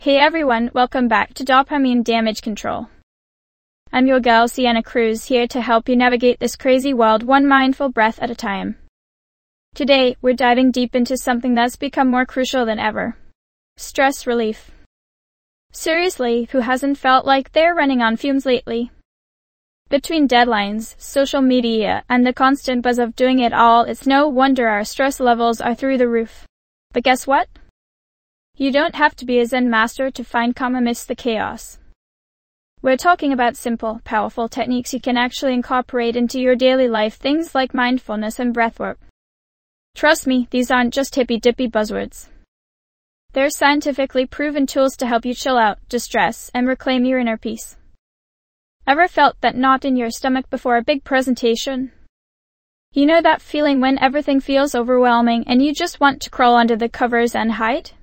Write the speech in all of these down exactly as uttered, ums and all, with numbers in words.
Hey everyone, welcome back to Dopamine Damage Control. I'm your girl Sienna Cruz, here to help you navigate this crazy world one mindful breath at a time. Today, we're diving deep into something that's become more crucial than ever. Stress relief. Seriously, who hasn't felt like they're running on fumes lately? Between deadlines, social media, and the constant buzz of doing it all, it's no wonder our stress levels are through the roof. But guess what? You don't have to be a Zen master to find calm amidst the chaos. We're talking about simple, powerful techniques you can actually incorporate into your daily life, things like mindfulness and breathwork. Trust me, these aren't just hippy-dippy buzzwords. They're scientifically proven tools to help you chill out, distress, and reclaim your inner peace. Ever felt that knot in your stomach before a big presentation? You know that feeling when everything feels overwhelming and you just want to crawl under the covers and hide?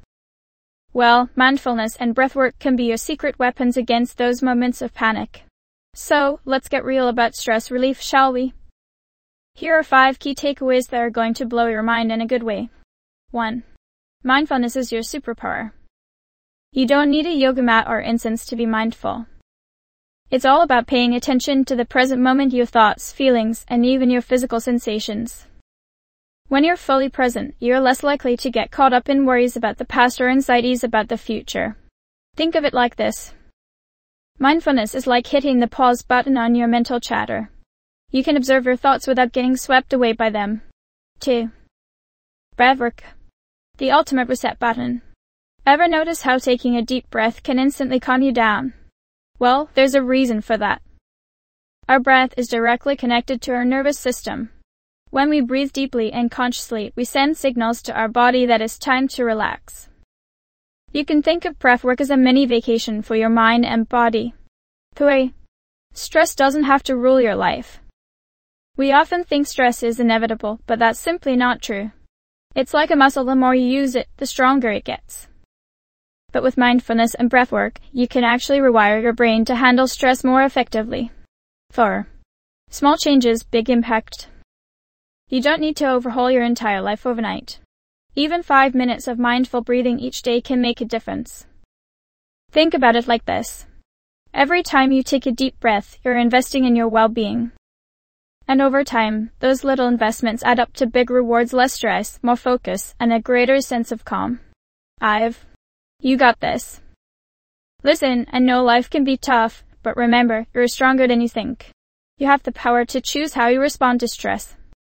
Well, mindfulness and breathwork can be your secret weapons against those moments of panic. So, let's get real about stress relief, shall we? Here are five key takeaways that are going to blow your mind in a good way. one. Mindfulness is your superpower. You don't need a yoga mat or incense to be mindful. It's all about paying attention to the present moment, your thoughts, feelings, and even your physical sensations. When you're fully present, you're less likely to get caught up in worries about the past or anxieties about the future. Think of it like this. Mindfulness is like hitting the pause button on your mental chatter. You can observe your thoughts without getting swept away by them. two. Breathwork. The ultimate reset button. Ever notice how taking a deep breath can instantly calm you down? Well, there's a reason for that. Our breath is directly connected to our nervous system. When we breathe deeply and consciously, we send signals to our body that it's time to relax. You can think of breathwork as a mini vacation for your mind and body. three. Stress doesn't have to rule your life. We often think stress is inevitable, but that's simply not true. It's like a muscle, the more you use it, the stronger it gets. But with mindfulness and breathwork, you can actually rewire your brain to handle stress more effectively. four. Small changes, big impact. You don't need to overhaul your entire life overnight. Even five minutes of mindful breathing each day can make a difference. Think about it like this. Every time you take a deep breath, you're investing in your well-being. And over time, those little investments add up to big rewards: less stress, more focus, and a greater sense of calm. I've. You got this. Listen, I know life can be tough, but remember, you're stronger than you think. You have the power to choose how you respond to stress.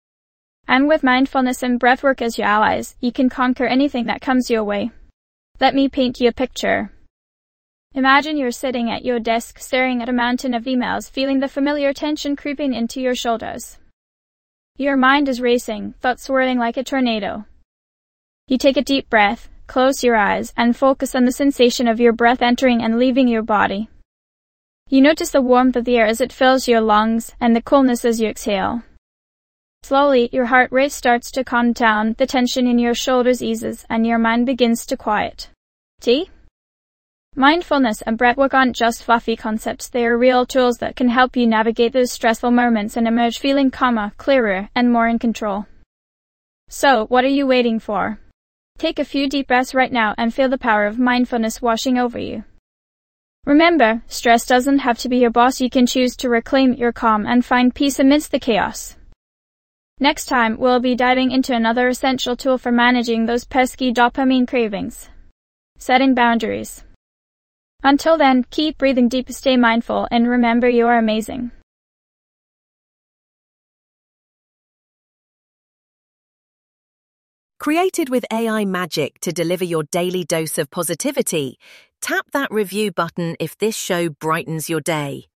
And with mindfulness and breathwork as your allies, you can conquer anything that comes your way. Let me paint you a picture. Imagine you're sitting at your desk, staring at a mountain of emails, feeling the familiar tension creeping into your shoulders. Your mind is racing, thoughts swirling like a tornado. You take a deep breath, close your eyes, and focus on the sensation of your breath entering and leaving your body. You notice the warmth of the air as it fills your lungs, and the coolness as you exhale. Slowly, your heart rate starts to calm down, the tension in your shoulders eases, and your mind begins to quiet. See? Mindfulness and breathwork aren't just fluffy concepts, they are real tools that can help you navigate those stressful moments and emerge feeling calmer, clearer, and more in control. So, what are you waiting for? Take a few deep breaths right now and feel the power of mindfulness washing over you. Remember, stress doesn't have to be your boss. You can choose to reclaim your calm and find peace amidst the chaos. Next time, we'll be diving into another essential tool for managing those pesky dopamine cravings: setting boundaries. Until then, keep breathing deep, stay mindful, and remember you are amazing. Created with A I magic to deliver your daily dose of positivity, tap that review button if this show brightens your day.